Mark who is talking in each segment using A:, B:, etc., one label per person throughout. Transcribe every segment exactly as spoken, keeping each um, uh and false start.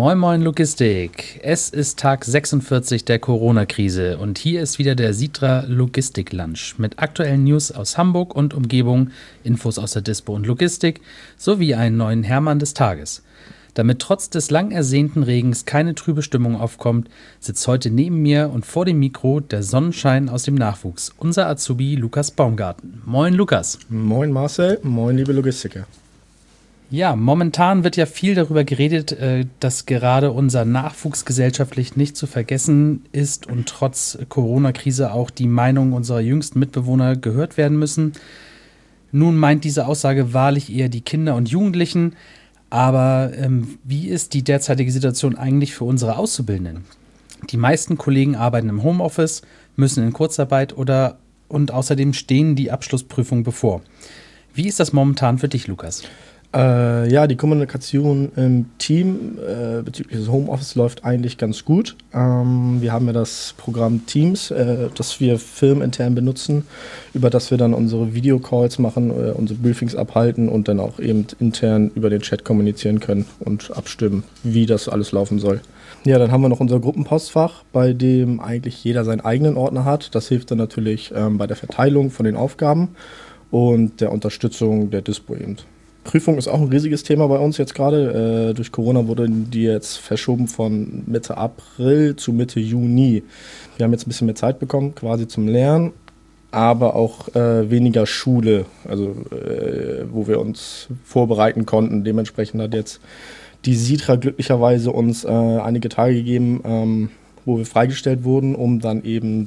A: Moin Moin Logistik. Es ist Tag sechsundvierzig der Corona-Krise und hier ist wieder der Sitra Logistik Lunch mit aktuellen News aus Hamburg und Umgebung, Infos aus der Dispo und Logistik sowie einen neuen Hermann des Tages. Damit trotz des lang ersehnten Regens keine trübe Stimmung aufkommt, sitzt heute neben mir und vor dem Mikro der Sonnenschein aus dem Nachwuchs, unser Azubi Lukas Baumgarten. Moin Lukas.
B: Moin Marcel, moin liebe Logistiker.
A: Ja, momentan wird ja viel darüber geredet, dass gerade unser Nachwuchs gesellschaftlich nicht zu vergessen ist und trotz Corona-Krise auch die Meinungen unserer jüngsten Mitbewohner gehört werden müssen. Nun meint diese Aussage wahrlich eher die Kinder und Jugendlichen. Aber ähm, wie ist die derzeitige Situation eigentlich für unsere Auszubildenden? Die meisten Kollegen arbeiten im Homeoffice, müssen in Kurzarbeit oder und außerdem stehen die Abschlussprüfungen bevor. Wie ist das momentan für dich, Lukas?
B: Äh, ja, die Kommunikation im Team äh, bezüglich des Homeoffice läuft eigentlich ganz gut. Ähm, wir haben ja das Programm Teams, äh, das wir firmenintern benutzen, über das wir dann unsere Videocalls machen, äh, unsere Briefings abhalten und dann auch eben intern über den Chat kommunizieren können und abstimmen, wie das alles laufen soll. Ja, dann haben wir noch unser Gruppenpostfach, bei dem eigentlich jeder seinen eigenen Ordner hat. Das hilft dann natürlich ähm, bei der Verteilung von den Aufgaben und der Unterstützung der Dispo eben. Prüfung ist auch ein riesiges Thema bei uns jetzt gerade. Äh, durch Corona wurden die jetzt verschoben von Mitte April zu Mitte Juni. Wir haben jetzt ein bisschen mehr Zeit bekommen, quasi zum Lernen, aber auch äh, weniger Schule, also äh, wo wir uns vorbereiten konnten. Dementsprechend hat jetzt die Sitra glücklicherweise uns äh, einige Tage gegeben, ähm, wo wir freigestellt wurden, um dann eben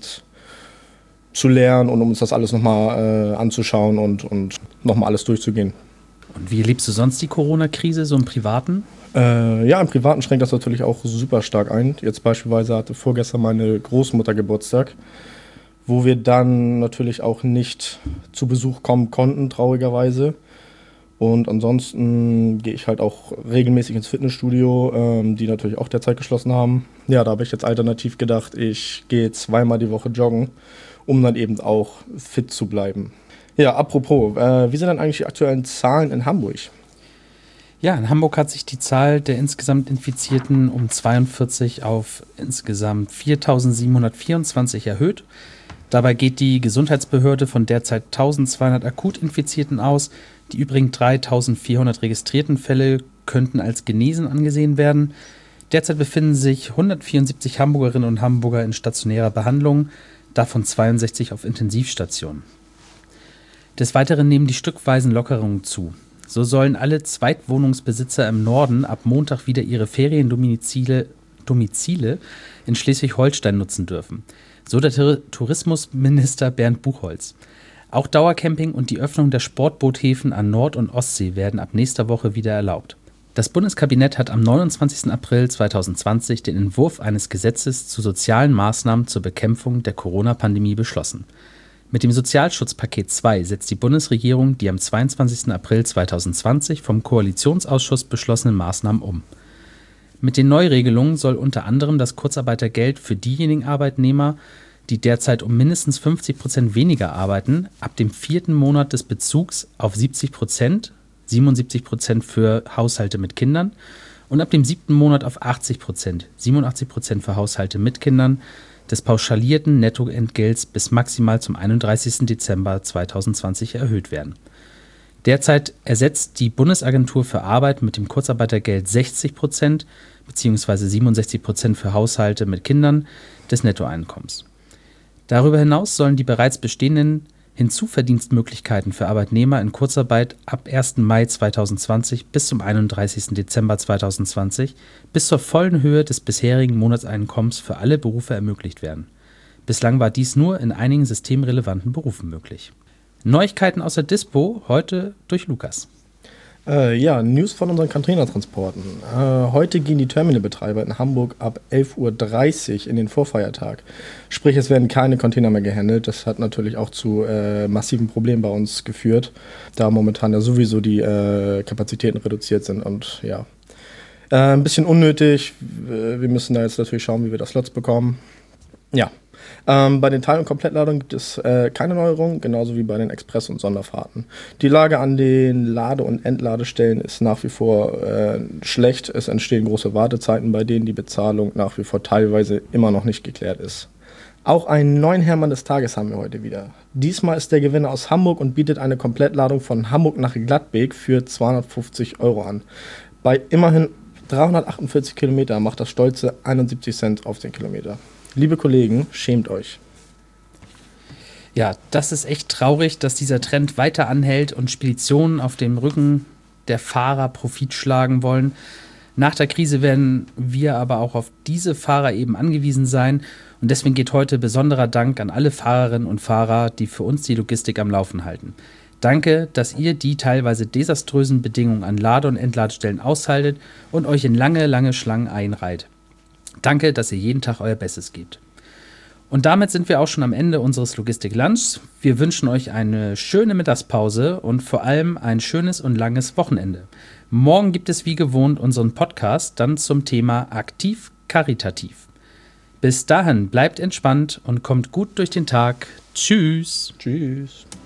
B: zu lernen und um uns das alles nochmal äh, anzuschauen und, und nochmal alles durchzugehen.
A: Und wie erlebst du sonst die Corona-Krise, so im Privaten?
B: Äh, ja, im Privaten schränkt das natürlich auch super stark ein. Jetzt beispielsweise hatte vorgestern meine Großmutter Geburtstag, wo wir dann natürlich auch nicht zu Besuch kommen konnten, traurigerweise. Und ansonsten gehe ich halt auch regelmäßig ins Fitnessstudio, ähm, die natürlich auch derzeit geschlossen haben. Ja, da habe ich jetzt alternativ gedacht, ich gehe zweimal die Woche joggen, um dann eben auch fit zu bleiben. Ja, apropos, äh, wie sind denn eigentlich die aktuellen Zahlen in Hamburg?
A: Ja, in Hamburg hat sich die Zahl der insgesamt Infizierten um zweiundvierzig auf insgesamt viertausendsiebenhundertvierundzwanzig erhöht. Dabei geht die Gesundheitsbehörde von derzeit eintausendzweihundert akut Infizierten aus. Die übrigen dreitausendvierhundert registrierten Fälle könnten als genesen angesehen werden. Derzeit befinden sich hundertvierundsiebzig Hamburgerinnen und Hamburger in stationärer Behandlung, davon zweiundsechzig auf Intensivstationen. Des Weiteren nehmen die stückweisen Lockerungen zu. So sollen alle Zweitwohnungsbesitzer im Norden ab Montag wieder ihre Feriendomizile Domizile in Schleswig-Holstein nutzen dürfen. So der Tur- Tourismusminister Bernd Buchholz. Auch Dauercamping und die Öffnung der Sportboothäfen an Nord- und Ostsee werden ab nächster Woche wieder erlaubt. Das Bundeskabinett hat am neunundzwanzigsten April zweitausendzwanzig den Entwurf eines Gesetzes zu sozialen Maßnahmen zur Bekämpfung der Corona-Pandemie beschlossen. Mit dem Sozialschutzpaket zwei setzt die Bundesregierung die am zweiundzwanzigsten April zweitausendzwanzig vom Koalitionsausschuss beschlossenen Maßnahmen um. Mit den Neuregelungen soll unter anderem das Kurzarbeitergeld für diejenigen Arbeitnehmer, die derzeit um mindestens fünfzig Prozent weniger arbeiten, ab dem vierten Monat des Bezugs auf siebzig Prozent, siebenundsiebzig Prozent für Haushalte mit Kindern und ab dem siebten Monat auf achtzig Prozent, siebenundachtzig Prozent für Haushalte mit Kindern, des pauschalierten Nettoentgelts bis maximal zum einunddreißigsten Dezember zweitausendzwanzig erhöht werden. Derzeit ersetzt die Bundesagentur für Arbeit mit dem Kurzarbeitergeld sechzig Prozent bzw. siebenundsechzig Prozent für Haushalte mit Kindern des Nettoeinkommens. Darüber hinaus sollen die bereits bestehenden Hinzuverdienstmöglichkeiten für Arbeitnehmer in Kurzarbeit ab ersten Mai zweitausendzwanzig bis zum einunddreißigsten Dezember zweitausendzwanzig bis zur vollen Höhe des bisherigen Monatseinkommens für alle Berufe ermöglicht werden. Bislang war dies nur in einigen systemrelevanten Berufen möglich. Neuigkeiten aus der Dispo, heute durch Lukas.
B: Äh, ja, News von unseren Containertransporten. Äh, heute gehen die Terminalbetreiber in Hamburg ab elf Uhr dreißig in den Vorfeiertag. Sprich, es werden keine Container mehr gehandelt. Das hat natürlich auch zu äh, massiven Problemen bei uns geführt, da momentan ja sowieso die äh, Kapazitäten reduziert sind. Und ja, äh, ein bisschen unnötig. Wir müssen da jetzt natürlich schauen, wie wir das Slots bekommen. Ja, Ähm, bei den Teil- und Komplettladungen gibt es äh, keine Neuerungen, genauso wie bei den Express- und Sonderfahrten. Die Lage an den Lade- und Entladestellen ist nach wie vor äh, schlecht. Es entstehen große Wartezeiten, bei denen die Bezahlung nach wie vor teilweise immer noch nicht geklärt ist. Auch einen neuen Hermann des Tages haben wir heute wieder. Diesmal ist der Gewinner aus Hamburg und bietet eine Komplettladung von Hamburg nach Gladbeck für zweihundertfünfzig Euro an. Bei immerhin dreihundertachtundvierzig Kilometer macht das stolze einundsiebzig Cent auf den Kilometer. Liebe Kollegen, schämt euch.
A: Ja, das ist echt traurig, dass dieser Trend weiter anhält und Speditionen auf dem Rücken der Fahrer Profit schlagen wollen. Nach der Krise werden wir aber auch auf diese Fahrer eben angewiesen sein. Und deswegen geht heute besonderer Dank an alle Fahrerinnen und Fahrer, die für uns die Logistik am Laufen halten. Danke, dass ihr die teilweise desaströsen Bedingungen an Lade- und Entladestellen aushaltet und euch in lange, lange Schlangen einreiht. Danke, dass ihr jeden Tag euer Bestes gebt. Und damit sind wir auch schon am Ende unseres Logistik-Lunchs. Wir wünschen euch eine schöne Mittagspause und vor allem ein schönes und langes Wochenende. Morgen gibt es wie gewohnt unseren Podcast dann zum Thema Aktiv Karitativ. Bis dahin bleibt entspannt und kommt gut durch den Tag. Tschüss.
B: Tschüss.